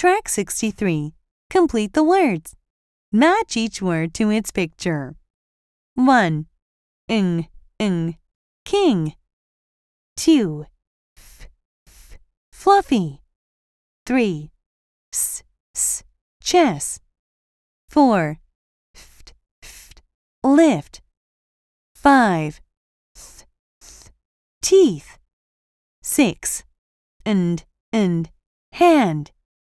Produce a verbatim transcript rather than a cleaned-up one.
Track sixty-three. Complete the words. Match each word to its picture. one. Ng, ng, king. two. F, f, fluffy. three. S, s, chess. four. F, f, lift. five. Th, th, teeth. six. And, and, hand.